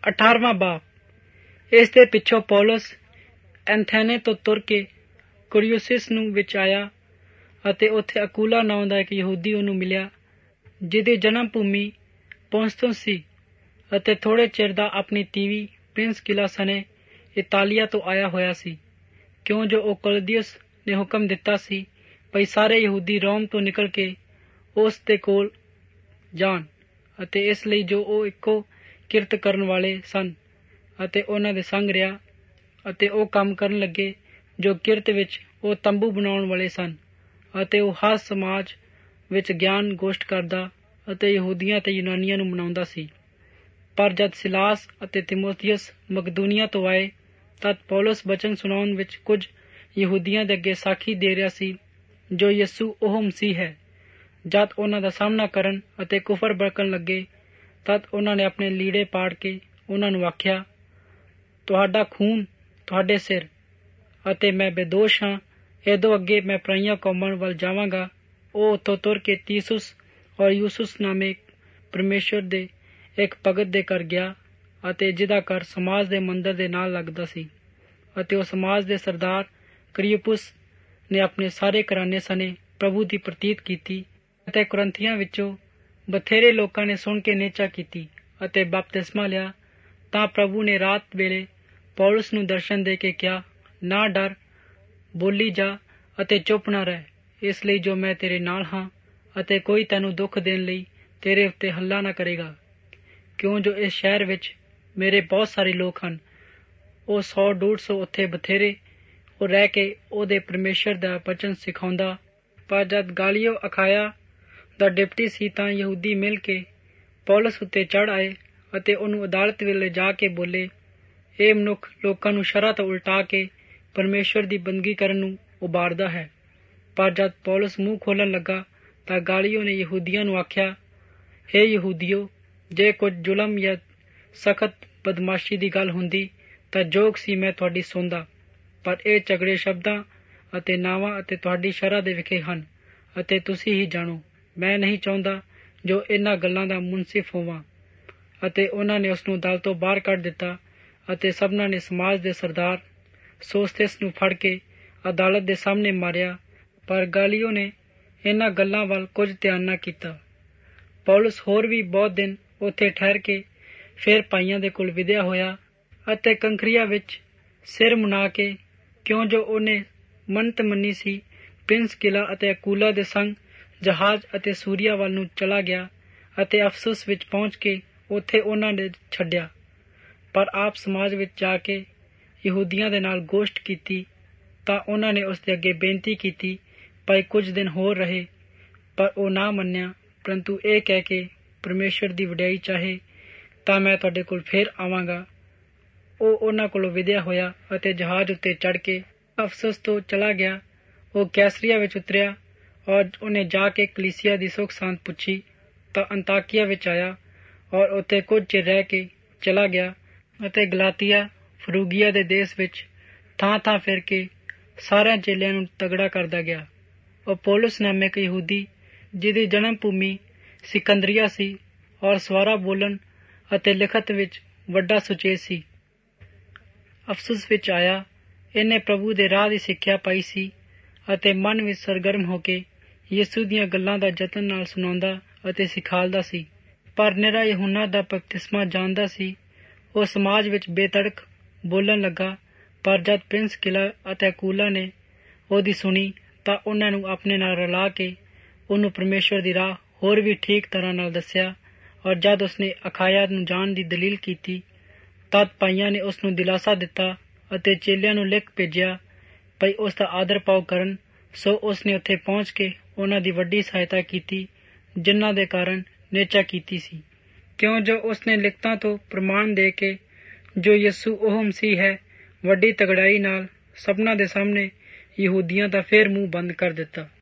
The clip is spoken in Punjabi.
18ਵਾਂ ਬਾਬ। ਇਸ ਦੇ ਪਿੱਛੋਂ ਪੌਲਸ ਐਥੇਨੇ ਤੋਂ ਤੁਰ ਕੇ ਕੁਰਿਯੁਸਿਸ ਨੂੰ ਵਿੱਚ ਆਇਆ ਅਤੇ ਉੱਥੇ ਅਕੂਲਾ ਨਾਂ ਦਾ ਇੱਕ ਯਹੂਦੀ ਉਹਨੂੰ ਮਿਲਿਆ, ਜਿਹਦੀ ਜਨਮ ਭੂਮੀ ਪੌਂਸਤੁਸ ਸੀ ਅਤੇ ਥੋੜ੍ਹੇ ਚਿਰ ਦਾ ਆਪਣੀ ਤੀਵੀਂ ਪ੍ਰਿਸਕਿਲਾ ਸਣੇ ਇਤਾਲੀਆ ਤੋਂ ਆਇਆ ਹੋਇਆ ਸੀ, ਕਿਉਂ ਜੋ ਉਹ ਕਲੌਦੀਅਸ ਨੇ ਹੁਕਮ ਦਿੱਤਾ ਸੀ ਭਈ ਸਾਰੇ ਯਹੂਦੀ ਰੋਮ ਤੋਂ ਨਿਕਲ ਕੇ ਉਸ ਦੇ ਕੋਲ ਜਾਣ, ਅਤੇ ਇਸ ਲਈ ਜੋ ਉਹ ਇੱਕੋ ਕਿਰਤ ਕਰਨ ਵਾਲੇ ਸਨ ਅਤੇ ਉਹਨਾਂ ਦੇ ਸੰਗ ਰਿਹਾ ਅਤੇ ਉਹ ਕੰਮ ਕਰਨ ਲੱਗੇ ਜੋ ਕਿਰਤ ਵਿੱਚ ਉਹ ਤੰਬੂ ਬਣਾਉਣ ਵਾਲੇ ਸਨ, ਅਤੇ ਉਹ ਹਰ ਸਮਾਜ ਵਿੱਚ ਗਿਆਨ ਗੋਸ਼ਟ ਕਰਦਾ ਅਤੇ ਯਹੂਦੀਆਂ ਅਤੇ ਯੂਨਾਨੀਆਂ ਨੂੰ ਮਨਾਉਂਦਾ ਸੀ। ਪਰ ਜਦ ਸਿਲਾਸ ਅਤੇ ਤਿਮੋਥਿਉਸ ਮਕਦੂਨੀਆ ਤੋਂ ਆਏ ਤਦ ਪੌਲਸ ਬਚਨ ਸੁਣਾਉਣ ਵਿੱਚ ਕੁਝ ਯਹੂਦੀਆਂ ਦੇ ਅੱਗੇ ਸਾਖੀ ਦੇ ਰਿਹਾ ਸੀ ਜੋ ਯਿਸੂ ਉਹ ਮਸੀਹ ਹੈ। ਜਦ ਉਹਨਾਂ ਦਾ ਸਾਹਮਣਾ ਕਰਨ ਅਤੇ ਕੁਫਰ ਬਰਕਣ ਲੱਗੇ ਤਦ ਉਹਨਾਂ ਨੇ ਆਪਣੇ ਲੀੜੇ ਪਾੜ ਕੇ ਉਹਨਾਂ ਨੂੰ ਆਖਿਆ, ਤੁਹਾਡਾ ਖੂਨ ਤੁਹਾਡੇ ਸਿਰ, ਅਤੇ ਮੈਂ ਬੇਦੋਸ਼ ਹਾਂ। ਇਹਦੋਂ ਅੱਗੇ ਮੈਂ ਪਰਾਈਆਂ ਕੌਮਾਂ ਵੱਲ ਜਾਵਾਂਗਾ। ਉਹ ਉੱਥੋਂ ਤੁਰ ਕੇ ਤੀਸੁਸ ਔਰ ਯੂਸੁਸ ਨਾਮੇ ਪਰਮੇਸ਼ਵਰ ਦੇ ਇੱਕ ਭਗਤ ਦੇ ਘਰ ਗਿਆ, ਅਤੇ ਜਿਹਦਾ ਘਰ ਸਮਾਜ ਦੇ ਮੰਦਰ ਦੇ ਨਾਲ ਲੱਗਦਾ ਸੀ, ਅਤੇ ਉਹ ਸਮਾਜ ਦੇ ਸਰਦਾਰ ਕਰਿਯੁਪੁਸ ਨੇ ਆਪਣੇ ਸਾਰੇ ਘਰਾਨੇ ਸਣੇ ਪ੍ਰਭੂ ਦੀ ਪ੍ਰਤੀਤ ਕੀਤੀ, ਅਤੇ ਕੁਰੰਥੀਆਂ ਵਿੱਚੋਂ ਬਥੇਰੇ ਲੋਕਾਂ ਨੇ ਸੁਣ ਕੇ ਨੇਚਾ ਕੀਤੀ ਅਤੇ ਬਪਤਿਸਮਾ ਲਿਆ। ਤਾਂ ਪ੍ਰਭੂ ਨੇ ਰਾਤ ਵੇਲੇ ਪੌਲਸ ਨੂੰ ਦਰਸ਼ਨ ਦੇ ਕੇ ਕਿਹਾ, ਨਾ ਡਰ, ਬੋਲੀ ਜਾ ਅਤੇ ਚੁੱਪ ਨਾ ਰਹਿ, ਇਸ ਲਈ ਜੋ ਮੈਂ ਤੇਰੇ ਨਾਲ ਹਾਂ ਅਤੇ ਕੋਈ ਤੈਨੂੰ ਦੁੱਖ ਦੇਣ ਲਈ ਤੇਰੇ ਉੱਤੇ ਹੱਲਾ ਨਾ ਕਰੇਗਾ, ਕਿਉਂ ਜੋ ਇਸ ਸ਼ਹਿਰ ਵਿੱਚ ਮੇਰੇ ਬਹੁਤ ਸਾਰੇ ਲੋਕ ਹਨ। ਉਹ 100-150 ਉੱਥੇ ਬਥੇਰੇ ਉਹ ਰਹਿ ਕੇ ਉਹਦੇ ਪਰਮੇਸ਼ਰ ਦਾ ਬਚਨ ਸਿਖਾਉਂਦਾ। ਪਰ ਜਦ ਗਾਲੀਓ ਅਖਾਇਆ ਦਾ ਡਿਪਟੀ ਸੀ ਤਾਂ ਯਹੂਦੀ ਮਿਲ ਕੇ ਪੌਲਸ ਉੱਤੇ ਚੜ੍ਹ ਆਏ ਅਤੇ ਉਹਨੂੰ ਅਦਾਲਤ ਵੇਲੇ ਜਾ ਕੇ ਬੋਲੇ, ਇਹ ਮਨੁੱਖ ਲੋਕਾਂ ਨੂੰ ਸ਼ਰ੍ਹਾ ਤੋਂ ਉਲਟਾ ਕੇ ਪਰਮੇਸ਼ਵਰ ਦੀ ਬੰਦਗੀ ਕਰਨ ਨੂੰ ਉਬਾਰਦਾ ਹੈ। ਪਰ ਜਦ ਪੌਲਸ ਮੂੰਹ ਖੋਲ੍ਹਣ ਲੱਗਾ ਤਾਂ ਗਾਲੀਓ ਨੇ ਯਹੂਦੀਆਂ ਨੂੰ ਆਖਿਆ, ਹੇ ਯਹੂਦੀਓ, ਜੇ ਕੁਝ ਜ਼ੁਲਮ ਜਾਂ ਸਖਤ ਬਦਮਾਸ਼ੀ ਦੀ ਗੱਲ ਹੁੰਦੀ ਤਾਂ ਜੋਗ ਸੀ ਮੈਂ ਤੁਹਾਡੀ ਸੁਣਦਾ, ਪਰ ਇਹ ਝਗੜੇ ਸ਼ਬਦਾਂ ਅਤੇ ਨਾਵਾਂ ਅਤੇ ਤੁਹਾਡੀ ਸ਼ਰ੍ਹਾ ਦੇ ਵਿਖੇ ਹਨ, ਅਤੇ ਤੁਸੀਂ ਹੀ ਜਾਣੋ। ਮੈਂ ਨਹੀਂ ਚਾਹੁੰਦਾ ਜੋ ਇਹਨਾਂ ਗੱਲਾਂ ਦਾ ਮੁਨਸਿਫ ਹੋਵਾਂ। ਅਤੇ ਉਹਨਾਂ ਨੇ ਉਸਨੂੰ ਦਲ ਤੋਂ ਬਾਹਰ ਕੱਢ ਦਿੱਤਾ, ਅਤੇ ਸਭਨਾਂ ਨੇ ਸਮਾਜ ਦੇ ਸਰਦਾਰ ਸੋਸਥੇਸ ਨੂੰ ਫੜ ਕੇ ਅਦਾਲਤ ਦੇ ਸਾਹਮਣੇ ਮਾਰਿਆ। ਪਰ ਗਾਲੀਓ ਨੇ ਇਹਨਾਂ ਗੱਲਾਂ ਵੱਲ ਕੁਝ ਧਿਆਨ ਨਾ ਕੀਤਾ। ਪੌਲਸ ਹੋਰ ਵੀ ਬਹੁਤ ਦਿਨ ਉੱਥੇ ਠਹਿਰ ਕੇ ਫਿਰ ਭਾਈਆਂ ਦੇ ਕੋਲ ਵਿਦਿਆ ਹੋਇਆ, ਅਤੇ ਕੰਕਰੀਆ ਵਿੱਚ ਸਿਰ ਮੁਨਾ ਕੇ, ਕਿਉਂ ਜੋ ਉਹਨੇ ਮੰਨਤ ਮੰਨੀ ਸੀ, ਪ੍ਰਿਸਕਿਲਾ ਅਤੇ ਅਕੂਲਾ ਦੇ ਸੰਗ ਜਹਾਜ਼ ਅਤੇ ਸੂਰੀਆ ਵੱਲ ਨੂੰ ਚਲਾ ਗਿਆ, ਅਤੇ ਅਫਸੁਸ ਵਿੱਚ ਪਹੁੰਚ ਕੇ ਉੱਥੇ ਉਹਨਾਂ ਨੇ ਛੱਡਿਆ। ਪਰ ਆਪ ਸਮਾਜ ਵਿੱਚ ਜਾ ਕੇ ਯਹੂਦੀਆਂ ਦੇ ਨਾਲ ਗੋਸ਼ਟ ਕੀਤੀ ਤਾਂ ਉਹਨਾਂ ਨੇ ਉਸ ਦੇ ਅੱਗੇ ਬੇਨਤੀ ਕੀਤੀ ਭਾਈ ਕੁਝ ਦਿਨ ਹੋਰ ਰਹੇ, ਪਰ ਉਹ ਨਾ ਮੰਨਿਆ, ਪਰੰਤੂ ਇਹ ਕਹਿ ਕੇ ਪਰਮੇਸ਼ਵਰ ਦੀ ਵਡਿਆਈ ਚਾਹੇ ਤਾਂ ਮੈਂ ਤੁਹਾਡੇ ਕੋਲ ਫਿਰ ਆਵਾਂਗਾ। ਉਹ ਉਹਨਾਂ ਕੋਲੋਂ ਵਿਦਿਆ ਹੋਇਆ ਅਤੇ ਜਹਾਜ਼ ਉੱਤੇ ਚੜ੍ਹ ਕੇ ਅਫਸੁਸ ਤੋਂ ਚਲਾ ਗਿਆ। ਉਹ ਕੈਸਰੀਆ ਵਿੱਚ ਉਤਰਿਆ ਔਰ ਉਹਨੇ ਜਾ ਕੇ ਕਲੀਸਿਆ ਦੀ ਸੁੱਖ ਸਾਂਦ ਪੁੱਛੀ ਤਾਂ ਅੰਤਾਕਿਆ ਵਿੱਚ ਆਇਆ ਔਰ ਉੱਥੇ ਕੁਝ ਚਿਰ ਰਹਿ ਕੇ ਚਲਾ ਗਿਆ, ਅਤੇ ਗਲਾਤੀਆ ਫਰੂਗੀਆ ਦੇ ਦੇਸ਼ ਵਿੱਚ ਥਾਂ ਫਿਰ ਕੇ ਸਾਰਿਆਂ ਚੇਲਿਆਂ ਨੂੰ ਤਗੜਾ ਕਰਦਾ ਗਿਆ। ਉਹ ਪੌਲਸ ਨਾਮੇ ਇੱਕ ਯਹੂਦੀ, ਜਿਹਦੀ ਜਨਮ ਭੂਮੀ ਸਿਕੰਦਰੀਆ ਸੀ ਔਰ ਸਵਾਰਾ ਬੋਲਣ ਅਤੇ ਲਿਖਤ ਵਿੱਚ ਵੱਡਾ ਸੁਚੇਤ ਸੀ, ਅਫਸੁਸ ਵਿੱਚ ਆਇਆ। ਇਹਨੇ ਪ੍ਰਭੂ ਦੇ ਰਾਹ ਦੀ ਸਿੱਖਿਆ ਪਾਈ ਸੀ ਅਤੇ ਮਨ ਵਿੱਚ ਸਰਗਰਮ ਹੋ ਕੇ ਯਿਸੂ ਦੀਆਂ ਗੱਲਾਂ ਦਾ ਯਤਨ ਨਾਲ ਸੁਣਾਉਂਦਾ ਅਤੇ ਸਿਖਾਲਦਾ ਸੀ। ਪਰ ਨਿਰਾ ਯਹੂਨਾ ਦਾ ਬਪਤਿਸਮਾ ਜਾਣਦਾ ਸੀ। ਉਹ ਸਮਾਜ ਵਿੱਚ ਬੇਤੜਕ ਬੋਲਣ ਲੱਗਾ, ਪਰ ਜਦ ਪ੍ਰਿਸਕਿਲਾ ਅਤੇ ਅਕੂਲਾ ਨੇ ਉਹਦੀ ਸੁਣੀ ਤਾਂ ਉਹਨਾਂ ਨੂੰ ਆਪਣੇ ਨਾਲ ਰਲਾ ਕੇ ਉਹਨੂੰ ਪਰਮੇਸ਼ਵਰ ਦੀ ਰਾਹ ਹੋਰ ਵੀ ਠੀਕ ਤਰ੍ਹਾਂ ਨਾਲ ਦੱਸਿਆ। ਔਰ ਜਦ ਉਸਨੇ ਅਖਾਇਆ ਨੂੰ ਜਾਣ ਦੀ ਦਲੀਲ ਕੀਤੀ ਤਦ ਭਾਈਆਂ ਨੇ ਉਸਨੂੰ ਦਿਲਾਸਾ ਦਿੱਤਾ ਅਤੇ ਚੇਲਿਆਂ ਨੂੰ ਲਿਖ ਭੇਜਿਆ ਭਈ ਉਸ ਦਾ ਆਦਰ ਭਾਵ ਕਰਨ। ਸੋ ਉਸਨੇ ਉੱਥੇ ਪਹੁੰਚ ਕੇ ਉਹਨਾਂ ਦੀ ਵੱਡੀ ਸਹਾਇਤਾ ਕੀਤੀ, ਜਿਨ੍ਹਾਂ ਦੇ ਕਾਰਨ ਨੇਚਾ ਕੀਤੀ ਸੀ, ਕਿਉਂ ਜੋ ਉਸਨੇ ਲਿਖਤਾਂ ਤੋਂ ਪ੍ਰਮਾਣ ਦੇ ਕੇ ਜੋ ਯਿਸੂ ਉਹ ਮਸੀਹ ਹੈ, ਵੱਡੀ ਤਗੜਾਈ ਨਾਲ ਸਭਨਾਂ ਦੇ ਸਾਹਮਣੇ ਯਹੂਦੀਆਂ ਦਾ ਫਿਰ ਮੂੰਹ ਬੰਦ ਕਰ ਦਿੱਤਾ।